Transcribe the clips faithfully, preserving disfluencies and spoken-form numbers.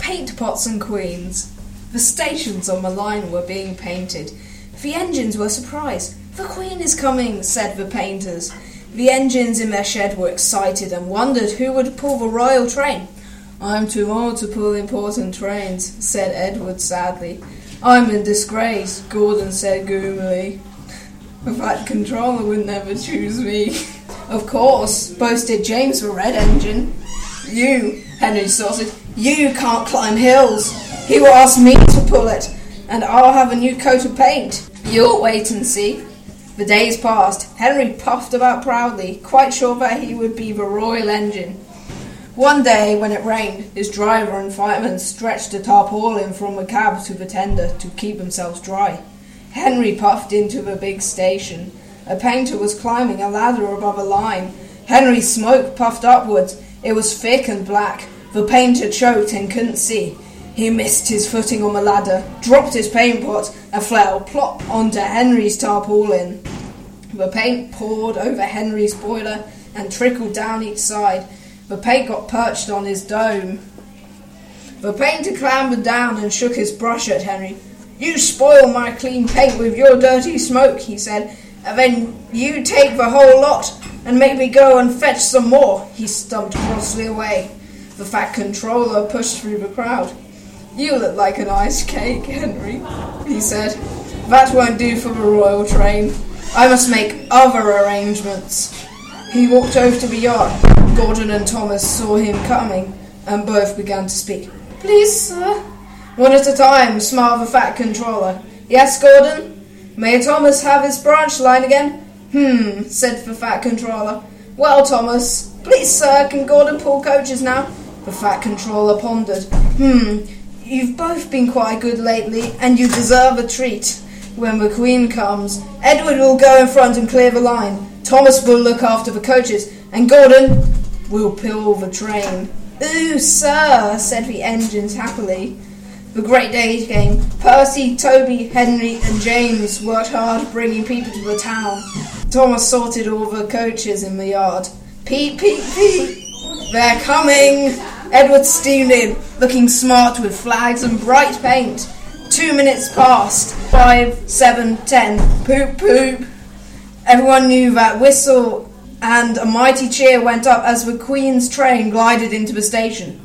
paint pots and queens. The stations on the line were being painted. The engines were surprised. "The Queen is coming," said the painters. The engines in their shed were excited and wondered who would pull the royal train. "I'm too old to pull important trains," said Edward sadly. "I'm in disgrace," Gordon said gloomily. "The Fat Controller would never choose me." "Of course," boasted James the Red Engine. "You," Henry sorted, "you can't climb hills. He will ask me to pull it, and I'll have a new coat of paint. You'll wait and see." The days passed. Henry puffed about proudly, quite sure that he would be the royal engine. One day, when it rained, his driver and fireman stretched a tarpaulin from the cab to the tender to keep themselves dry. Henry puffed into the big station. A painter was climbing a ladder above a line. Henry's smoke puffed upwards. It was thick and black. The painter choked and couldn't see. He missed his footing on the ladder, dropped his paint pot, and fell plop onto Henry's tarpaulin. The paint poured over Henry's boiler and trickled down each side. The paint got perched on his dome. The painter clambered down and shook his brush at Henry. "You spoil my clean paint with your dirty smoke," he said, "and then you take the whole lot and make me go and fetch some more." He stumped crossly away. The Fat Controller pushed through the crowd. "You look like an ice cake, Henry," he said. "That won't do for the royal train. I must make other arrangements." He walked over to the yard. Gordon and Thomas saw him coming, and both began to speak. "Please, sir." "One at a time," smiled the Fat Controller. "Yes, Gordon? May Thomas have his branch line again?" "Hmm," said the Fat Controller. "Well, Thomas, please, sir, can Gordon pull coaches now?" The Fat Controller pondered. "Hmm, you've both been quite good lately, and you deserve a treat. When the Queen comes, Edward will go in front and clear the line. Thomas will look after the coaches, and Gordon will pull the train." "Ooh, sir," said the engines happily. The great day came. Percy, Toby, Henry, and James worked hard bringing people to the town. Thomas sorted all the coaches in the yard. "Peep, peep, peep! They're coming!" Edward steamed in, looking smart with flags and bright paint. Two minutes passed. Five, seven, ten. Poop, poop. Everyone knew that whistle, and a mighty cheer went up as the Queen's train glided into the station.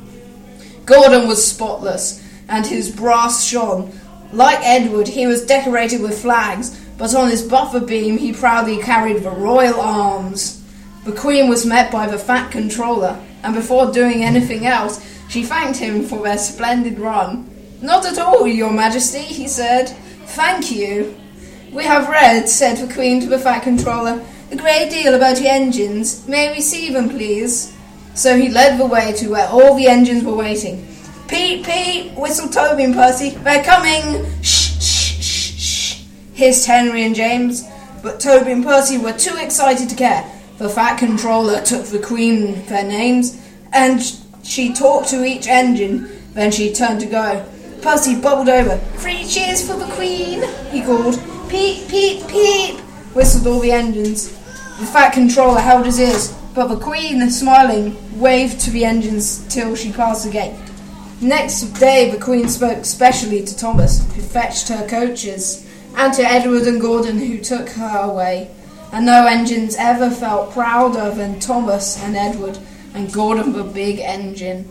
Gordon was spotless, and his brass shone. Like Edward, he was decorated with flags, but on his buffer beam he proudly carried the royal arms. The Queen was met by the Fat Controller, and before doing anything else, she thanked him for their splendid run. "Not at all, Your Majesty," he said. "Thank you." "We have read," said the Queen to the Fat Controller, "a great deal about your engines. May we see them, please?" So he led the way to where all the engines were waiting. "Peep, peep!" whistled Toby and Percy. "They're coming!" "Shh, shh, shh, shh!" hissed Henry and James. But Toby and Percy were too excited to care. The Fat Controller took the Queen their names, and she talked to each engine. Then she turned to go. Percy bubbled over. "Three cheers for the Queen!" he called. "Peep, peep, peep!" whistled all the engines. The Fat Controller held his ears, but the Queen, smiling, waved to the engines till she passed the gate. Next day the Queen spoke specially to Thomas, who fetched her coaches, and to Edward and Gordon, who took her away. And no engines ever felt prouder than Thomas and Edward, and Gordon the big engine.